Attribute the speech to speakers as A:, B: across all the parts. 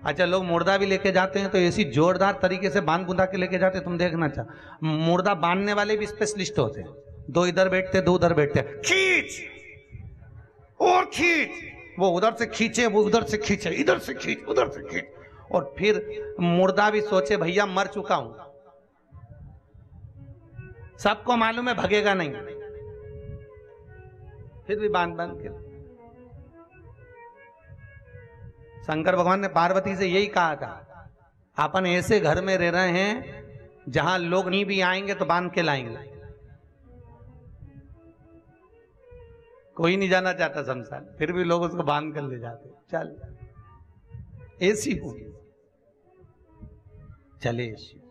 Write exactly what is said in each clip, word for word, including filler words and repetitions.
A: अच्छा, लोग मुर्दा भी लेके जाते हैं तो ऐसी जोरदार तरीके से बांध बुंदा के लेके जाते हैं, तुम देखना चाह। मुर्दा बांधने वाले भी स्पेशलिस्ट होते हैं, दो इधर बैठते दो उधर बैठते, खींच और खींच, वो उधर से खींचे वो उधर से खींचे, इधर से खींच उधर से खींच, और फिर मुर्दा भी सोचे भैया मर चुका हूं, सबको मालूम है भगेगा नहीं, फिर भी बांध बांध के। शंकर भगवान ने पार्वती से यही कहा था, अपन ऐसे घर में रह रहे हैं जहां लोग नहीं भी आएंगे तो बांध के लाएंगे, कोई नहीं जाना चाहता शमशान, फिर भी लोग उसको बांध कर ले जाते। चल ऐसी हो, चले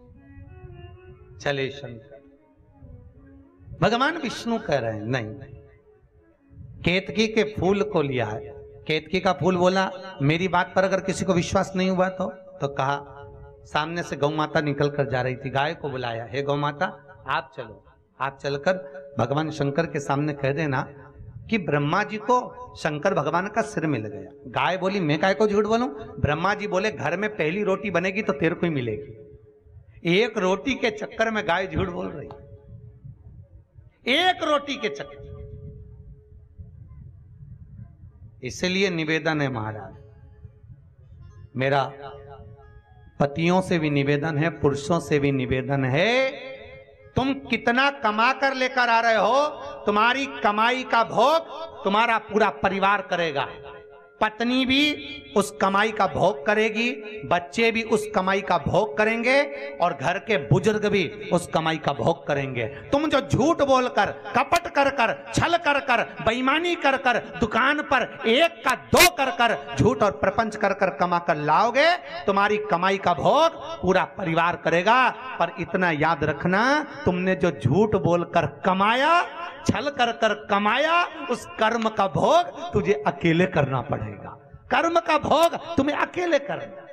A: चले शंकर। भगवान विष्णु कह रहे हैं नहीं, केतकी के फूल को लिया है, केतकी का फूल बोला, मेरी बात पर अगर किसी को विश्वास नहीं हुआ तो तो कहा, सामने से गौ माता निकल कर जा रही थी, गाय को बुलाया, हे गौ माता आप चलो, आप चलकर भगवान शंकर के सामने कह देना कि ब्रह्मा जी को शंकर भगवान का सिर मिल गया। गाय बोली मैं काय को झूठ बोलूं, ब्रह्मा जी बोले घर में पहली रोटी बनेगी तो तेरे को ही मिलेगी। एक रोटी के चक्कर में गाय झूठ बोल रही, एक रोटी के चक्कर। इसलिए निवेदन है महाराज, मेरा पतियों से भी निवेदन है, पुरुषों से भी निवेदन है, तुम कितना कमा कर लेकर आ रहे हो, तुम्हारी कमाई का भोग तुम्हारा पूरा परिवार करेगा। पत्नी भी उस कमाई का भोग करेगी, बच्चे भी उस कमाई का भोग करेंगे, और घर के बुजुर्ग भी उस कमाई का भोग करेंगे। तुम जो झूठ बोलकर, कपट कर कर, छल कर कर, बेईमानी कर कर, दुकान पर एक का दो कर कर, झूठ और प्रपंच कर कर कमा कर लाओगे, तुम्हारी कमाई का भोग पूरा परिवार करेगा। पर इतना याद रखना, तुमने जो झूठ बोलकर कमाया, छल कर कर कमाया, उस कर्म का भोग तुझे अकेले करना पड़ेगा। कर्म का भोग तुम्हें अकेले करना।